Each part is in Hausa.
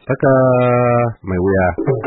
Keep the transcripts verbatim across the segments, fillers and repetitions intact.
Tsaka mai wuya.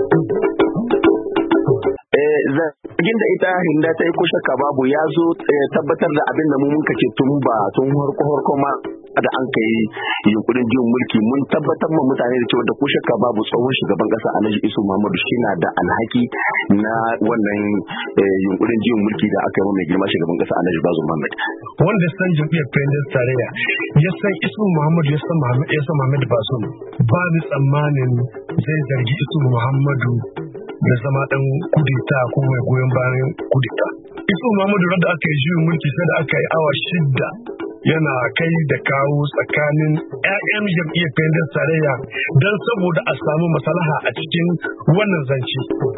Zargin da ita Hinda ta yi ko shakka babu ya zo tabbatar da abin da mu mun kace tun ba tun harko harko ma da an kai yunkurin jiwon mulki mun tabbatar ma mutane da cewa da ko shakka babu tsohon shugaban kasa Alhaji Isu Muhammadu shi na da alhaki na wannan yunkurin jiwon mulki da aka yi mai girma shugaban kasa Alhaji Bazoum Muhammad. Wanda san jam'iyyar Pendes tarayya ya san Isu Muhammadu ya san Muhammad ya san Muhammad Bazoum ba ni tsammanin zai zargi Isu Muhammadu da zama dan kudeta ko mai goyon bayan kudeta. Isu Muhammadu da aka yi juyin mulki sai da aka yi awa shida yana kai da kawo tsakanin ƴaƴan jam'iyyar Pendes tarayya don saboda a samu maslaha a cikin wannan zance.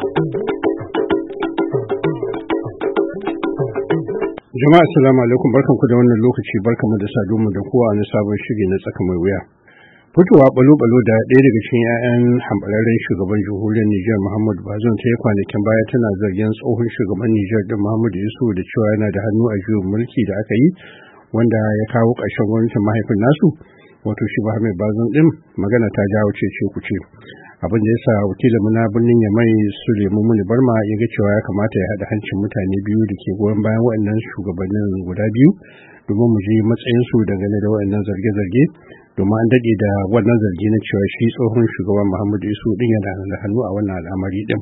Jama'a assalamu alaikum, barkanku da wannan lokaci, barkanmu da saduwa da kowa na sabon shiri na tsaka mai wuya. Fitowa balo-balo da ɗaya daga cikin 'ya'yan hambararren shugaban jamhuriyar Nijar Muhammadu Bazoum ta yi kwanakin baya tana zargin tsohon shugaban Nijar din Muhammadu Yusuf da cewa yana da hannu a juyin mulki da aka yi wanda ya kawo ƙarshen gwamnatin mahaifin nasu wato shi Muhammad Bazoum din magana ta jawo cece kuce. Abin da yasa wakilin mu na birnin Yamai Suleiman Muni Barma ya ga cewa ya kamata ya haɗa hancin mutane biyu da ke goyon bayan waɗannan shugabannin guda biyu domin mu ji matsayinsu dangane da waɗannan zarge-zarge domin an daɗe da wannan zargi na cewa shi tsohon shugaban Muhammadu Isu din yana da hannu a wannan al'amari din.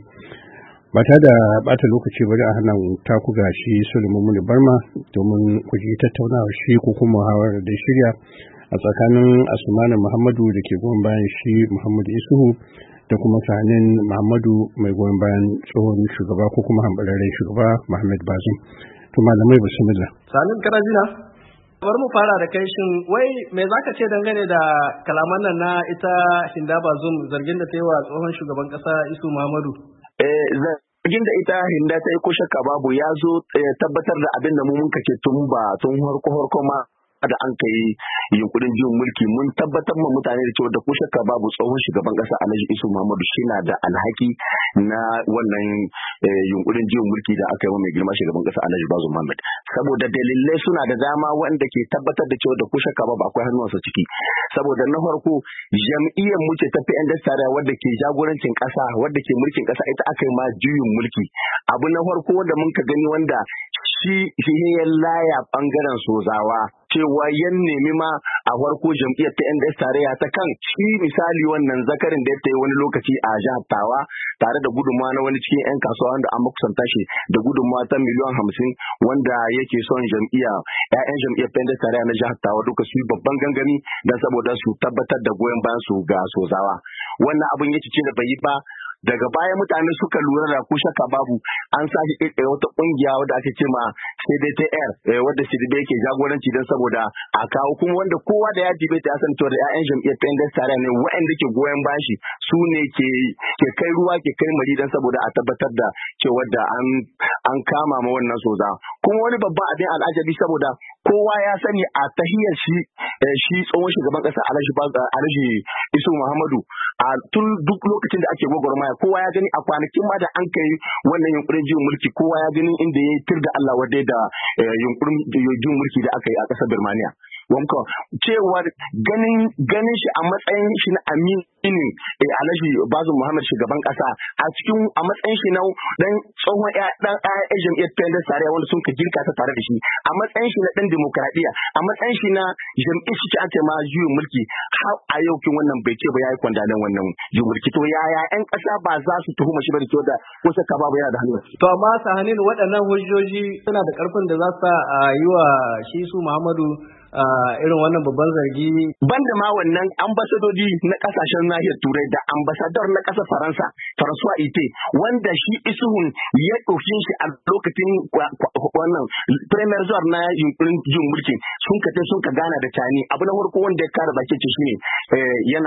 Ba ta da bata lokaci bari a hannun taku ga shi Suleiman Muni Barma domin ku ji tattaunawa shi ko kuma muhawarar da shirya a tsakanin Asmanu Muhammadu da ke goyon bayan shi Muhammadu Isu da kuma Sanin Muhammadu mai goyon bayan tsohon shugaba ko kuma hambararren shugaba Muhammad Bazoum. To malamai bismillah. Sanin Karajina. Bari mu fara da kai, shin wai me zaka ce dangane da kalaman nan na ita Hinda Bazoum zargin da ta yi wa tsohon shugaban kasa Isu Muhammadu? Eh zargin da ita Hinda ta yi ko shakka babu ya zo tabbatar da abin da mu mun kace tun ba tun harko harko ma da an kai yunkurin jiwon mulki mun tabbatar ma mutane da cewa da ko shakka babu tsohon shugaban kasa Alhaji Isu Muhammadu shi na da alhaki na wannan yunkurin jiwon mulki da aka yi mai girma shugaban kasa Alhaji Bazoum Muhammad, saboda dalilai suna da dama wanda ke tabbatar da cewa da ko shakka babu akwai hannuwansa ciki. Saboda na farko jam'iyyar mu ce ta Pendes tarayya wadda ke jagorancin kasa wadda ke mulkin kasa ita aka yi ma juyin mulki. Abu na farko wanda mun ka gani wanda shi shi ya laya bangaren sozawa cewa yan nemi ma a farko jam'iyyar ta Pendes tarayya ta kan shi misali wannan zakarin da ya yi wani lokaci a jihar Tawa tare da gudunmawa na wani cikin 'yan kasuwa wanda an makusanta shi da gudunmawa ta miliyan hamsin wanda yake son jam'iyya 'ya'yan jam'iyyar Pendes tarayya na jihar Tawa duka su yi babban gangami don saboda su tabbatar da goyon bayan su ga sozawa. Wannan abin ya ce da bai yi ba. Daga baya mutane suka lura da ko shakka babu an sake kirkira wata kungiya wadda ake ce ma C D T R wadda C D B yake jagoranci don saboda a kawo kuma wanda kowa da ya jibe ta san cewa da ƴaƴan jam'iyyar Pendes tarayya ne waɗanda ke goyon bashi su ne ke ke kai ruwa ke kai mari don saboda a tabbatar da cewa da an an kama ma wannan soza. Kuma wani babban abin al'ajabi saboda kowa ya sani a tahiyar shi shi tsohon shugaban kasa Alhaji Alhaji Isu Muhammadu a tun duk lokacin da ake gwagwarmaya kowa ya gani a kwanakin ma da an kai wannan yunkurin jiwon mulki kowa ya gani inda ya yi tir da Allah wadai da yunkurin jiwon mulki da aka yi a ƙasar Birmaniya. Wanka cewar ganin ganin shi a matsayin shi na aminin Alhaji Bazoum Muhammad shugaban ƙasa a cikin a matsayin shi na dan tsohon dan ɗan jam'iyyar Pendes tarayya wanda sun ka girka ta tare da shi a matsayin shi na dan demokradiya a matsayin shi na jam'iyyar shi ake ma juyin mulki har a yau kin wannan bai ce ba yayi kwandalan wannan juyin mulki to yaya ƴan ƙasa ba za su tuhuma shi ba da da ko saka babu yana da hannu. To amma Sahanin waɗannan hujjoji suna da ƙarfin da za su yi wa shi su Muhammadu irin wannan babban zargi. Banda ma wannan ambasadodi na kasashen nahiyar Turai da ambasador na ƙasar Faransa, François Ite, wanda shi Isuhun ya ɗauki shi a lokacin wannan premier zuwa na yunkurin jin mulkin sun ka sun ka gana da tani. Abu na farko wanda ya kare baki ce shine yana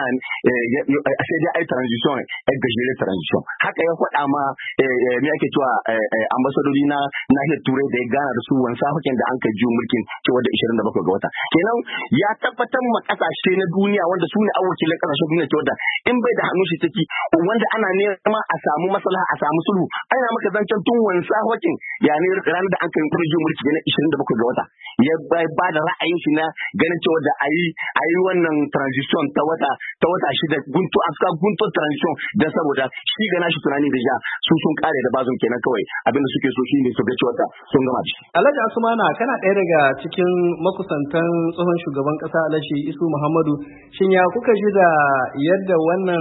sai dai ai transition ai gajere transition. Haka ya faɗa ma me ake cewa ambasadori na nahiyar Turai da ya gana da su wansa hakin da an kai jin mulkin cewa da ishirin da bakwai ga wata. kenan ya tabbatar ma kasashe na duniya wanda su ne awakilin kasashen duniya cewa in bai da hannu shi ciki wanda ana nema a samu maslaha a samu sulhu ana maka zancen tun wani sahokin ya ne ranar da an kai kurjin mulki na ishirin da bakwai ga wata ya ba da ra'ayin shi na ganin cewa da ayi ayi wannan transition ta wata ta wata shida gunto afka gunto transition dan saboda shi ga nashi tunani da ja su sun kare da bazum kenan kawai abinda suke so shine su ga cewa sun gama shi. Alhaji Asmana kana ɗaya daga cikin makusantan tsohon shugaban kasa Alhaji Isu Muhammadu, shin ya kuka ji da yadda wannan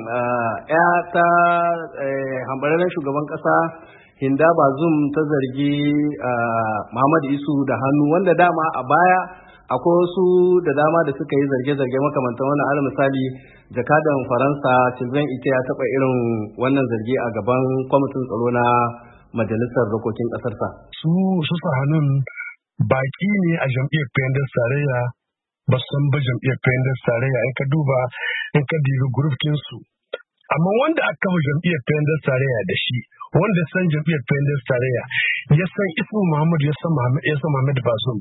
ya ta hambararren shugaban kasa Hinda Bazum ta zargi Muhammadu Isu da hannu, wanda dama a baya akwai wasu da dama da suka yi zarge-zarge makamantan wannan, alal misali jakadan Faransa Sylvain Ite ya taɓa irin wannan zargi a gaban kwamitin tsaro na majalisar dokokin ƙasarsa. Su su sa hannun baki ne a jam'iyyar Pendes Tarayya, ba san ba jam'iyyar Pendes Tarayya in ka duba in ka dibi gurufkin su. Amma wanda aka kafa jam'iyyar Pendes Tarayya da shi, wanda san jam'iyyar Pendes Tarayya ya san Isu Muhammad ya san Muhammad ya san Muhammad Bazum,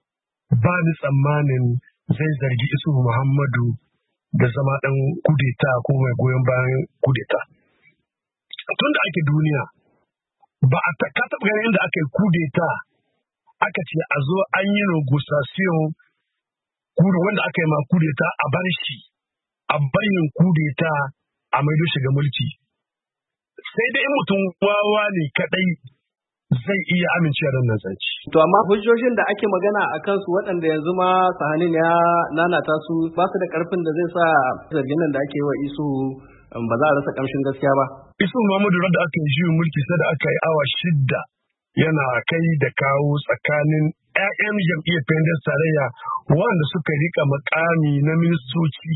ba ni tsammanin zai zargi Isu Muhammadu da zama dan kudeta ko mai goyon bayan kudeta. Tunda ake duniya ba a ta taɓa ganin inda aka yi kudeta aka ce a zo an yi negotiation kudu wanda aka yi ma kudeta a bar shi a bayin kudeta a maido shiga mulki, sai dai mutum wawa ne kadai zai iya amincewa da nan zance. To amma hujjojin da ake magana a kansu waɗanda yanzu ma Sahanin ya nanata su ba su da ƙarfin da zai sa zargin nan da ake wa Isu ba za a rasa ƙamshin gaskiya ba. Isu Muhammadu da aka yi juyin mulki sai da aka yi awa shidda yana kai da kawo tsakanin ƴaƴan jam'iyyar Pendes Tarayya wanda suka rika makami na ministoci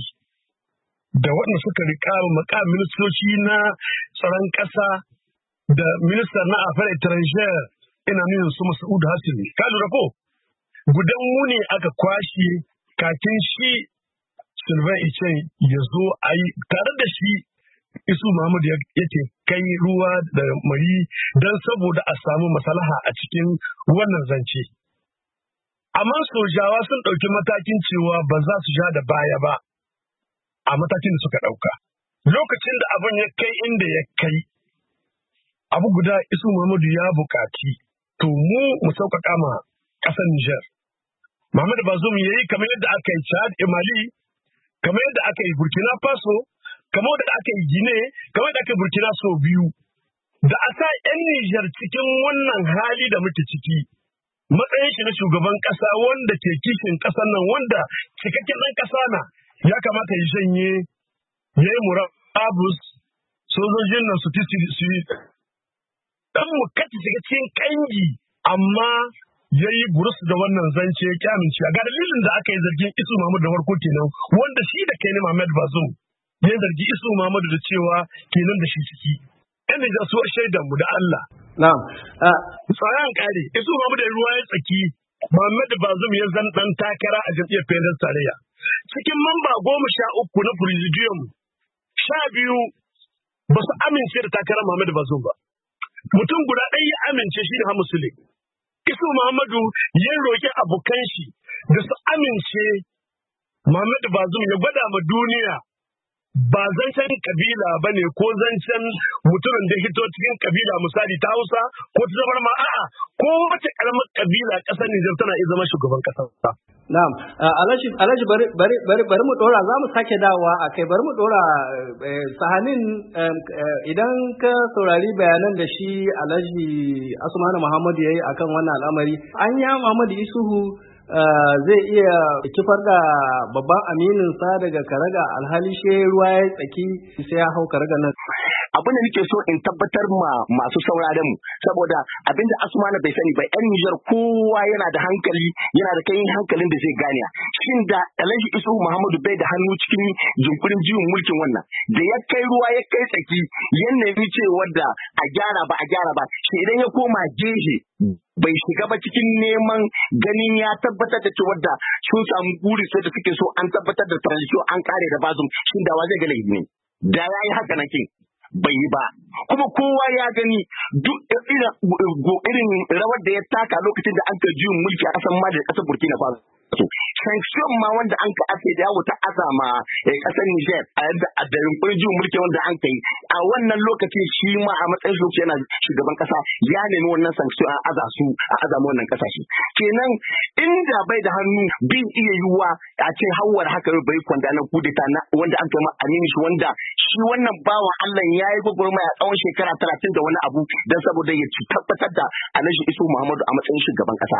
da waɗanda suka rika makami ministoci na tsaron ƙasa da minista na afar étrangère ina nuna su Mas'ud Hasimi. Ka lura ko? Gudan mu ne aka kwashe kakin shi Sylvain Ite ya zo a yi tare da shi. Isu Muhammad ya ce kai ruwa da mari don saboda a samu maslaha a cikin wannan zance. Amma sojawa sun ɗauki matakin cewa ba za su ja da baya ba a matakin da suka ɗauka. Lokacin da abin ya kai inda ya kai, abu guda Isu Muhammadu ya buƙaci to mu mu sauƙaƙa ma ƙasar Niger. Muhammad Bazoum ya yi kamar yadda aka yi Chad, Mali, kamar yadda aka yi Burkina Faso, kamar yadda aka yi Gine, kamar yadda aka yi Burkina sau biyu. Da a sa 'yan Niger cikin wannan hali da muke ciki, matsayin shi na shugaban ƙasa wanda ke kishin ƙasar nan wanda cikakken ɗan ƙasa na ya kamata ya janye ya yi murabus sojojin nan su ti dan mu kaci shiga cikin kangi, amma ya yi burus da wannan zance ya kyamince ga dalilin da aka yi zargin Isu Muhammadu da farko kenan, wanda shi da kai ne Muhammad Bazoum ya zargi Isu Muhammadu da cewa kenan da shi ciki. Yan da su shaidan mu da Allah. Na'am. Tsayan kare Isu Muhammadu da ruwa ya tsaki Muhammad Bazoum ya zan dan takara a jam'iyyar Pendes Tarayya. Cikin mamba goma sha uku na Presidium, sha biyu ba su amince da takarar Muhammad Bazoum ba. Mutum guda ɗaya ya amince shi da Hamusule. Isu Muhammadu ya roƙi abokan shi da su amince Muhammad Bazoum ya gwada ma duniya ba zancen kabila ba ne ko zancen mutumin da hito cikin kabila misali ta Hausa ko ta zamar ma a'a ko wace karamar kabila ƙasar Nijar tana iya zama shugaban ƙasar. Na'am, Alhaji Alhaji bari bari bari bari mu dora za mu sake dawowa a kai bari mu dora Sahanin idan ka saurari bayanan da shi Alhaji Asmanu Muhammadu yayi akan wannan al'amari, anya Muhammadu Isuhu zai iya kifar da babban aminin sa daga karaga alhali she ruwa ya tsaki sai ya hau karaga nan. Abin da nake so in tabbatar ma masu sauraron mu saboda abinda Asmana bai sani ba, yan Nijar kowa yana da hankali, yana da kai hankalin da zai gane shin da Alhaji Isu Muhammadu bai da hannu cikin jinkurin jiwon mulkin wannan da ya kai ruwa ya kai tsaki ya nemi cewa da a gyara ba a gyara ba, shi idan ya koma gehe bai shiga ba cikin neman ganin ya tabbatar da cewa da sun samu guri sai da suke so an tabbatar da transition an kare da Bazoum, shin da wa zai ga laifi ne da yayi haka nake bai yi ba, kuma kowa ya gani duk irin rawar da ya taka lokacin da an ka juyin mulki a kasan Mali da kasar Burkina Faso. sanction ma wanda an ka ake da yawo ta azama kasar Niger a yadda a da yunkurin juyin mulki wanda an kai a wannan lokacin shi ma a matsayin shi yana shugaban kasa ya nemi wannan sanction a aza su a azama wannan kasashe kenan inda bai da hannu bin iya yiwuwa a ce hawar haka bai kwanda na kudeta na wanda an kai ma amini shi wanda shi wannan bawan Allah ya yi gwagwarmaya tsawon shekara talatin da wani abu don saboda ya tabbatar da Alhaji Isu Muhammadu a matsayin shugaban kasa.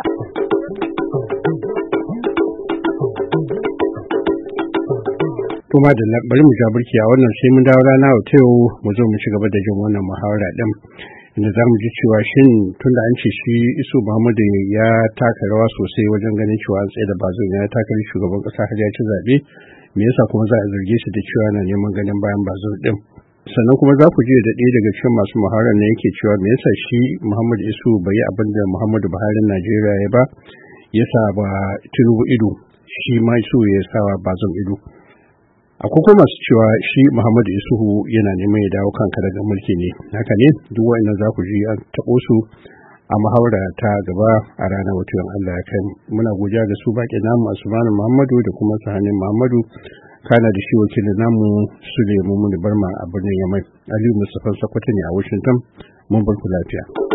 Kuma da bari mu ja burki a wannan sai mun dawo rana ta yau mu zo mu ci gaba da jin wannan muhawara din inda za mu ji cewa shin tunda an ce shi Isu Muhammadu ya taka rawa sosai wajen ganin cewa an tsaye da Bazoum ya taka shugaban kasa har ya ci zabe me yasa kuma za a zarge shi da cewa yana neman ganin bayan Bazoum din sannan kuma za ku ji da ɗaya daga cikin masu muhawarar ne yake cewa me yasa shi Muhammadu Isu bai yi abin da Muhammadu Buhari Najeriya ya ba yasa ba Tinubu ido shi ma Isu ya sawa Bazoum ido. Akwai kuma masu cewa shi Muhammadu Isuhu yana neman ya dawo kanka daga mulki ne haka ne duk wa'annan za ku ji an taɓo su a muhawara ta gaba a ranar wata Allah ya kai muna godiya ga su baƙi namu Asmanu Muhammadu da kuma Sahanin Muhammadu kana da shi wakilin namu Suleiman Muni Barma a birnin Yamai Aliyu Mustapha Sokoto ne a Washington mun bar ku lafiya.